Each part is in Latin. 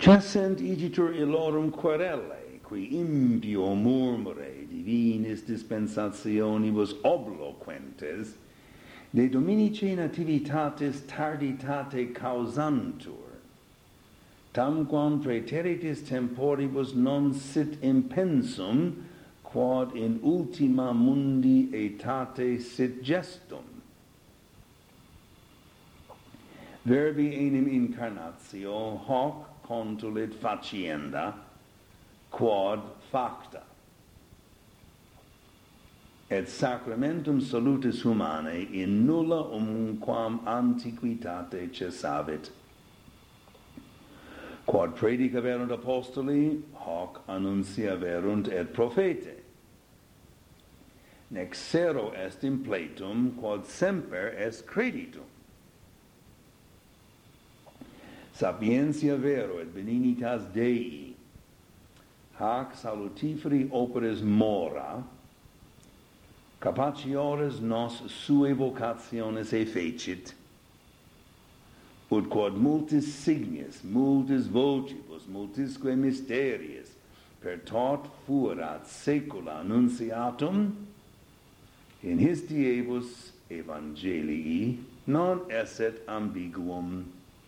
Fecent igitur illorum querelle, qui impio murmure divinis dispensationibus obloquentes, de dominici nativitatis tarditate causantur, tamquam praeteritis temporibus non sit impensum, quod in ultima mundi aetate sit gestum. Verbi enim incarnatio hoc contulit facienda, quod facta. Et sacramentum salutis humanae in nulla umquam antiquitate cessavit. Quod predicaverunt apostoli, hoc annunciaverunt et prophete. Nexero est impletum, quod semper est creditum. Sapientia vero et benignitas Dei, hac salutiferi operis mora, capaciores nos sue vocationes effecit, ut quod multis signis, multis vocibus, multisque mysteries, per tot fuerat saecula annunciatum, in his diebus evangelii non esset ambiguum.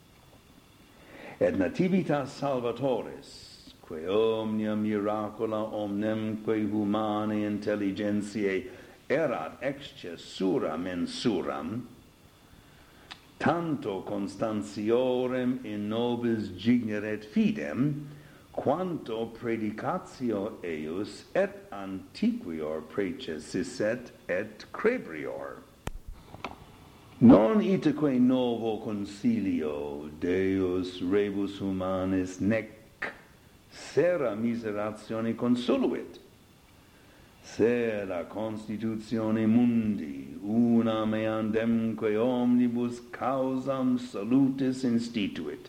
Et nativitas salvatoris, quae omnia miracula omnemque humanae intelligentiae erat excessura mensuram, tanto constantiorem in nobis gigneret fidem, quanto predicatio eius et antiquior precessit et crebrior. Non itaque novo concilio Deus rebus humanis nec sera miseratione consoluit, sera constitutione mundi una meandemque omnibus causam salutis instituit.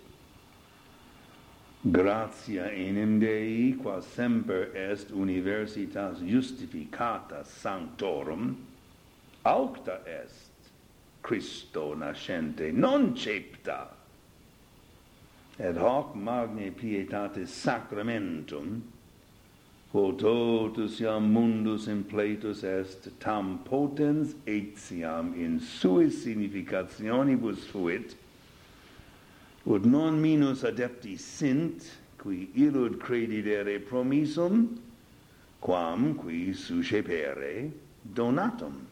Gratia enim Dei, qua semper est universitas justificata sanctorum, aucta est Christo nascente, non cepta, et hoc magnae pietatis sacramentum, quo totus iam mundus impletus est, tam potens etiam in suis significationibus fuit, ut non minus adepti sint, qui illud credidere promissum, quam qui suscepere donatum.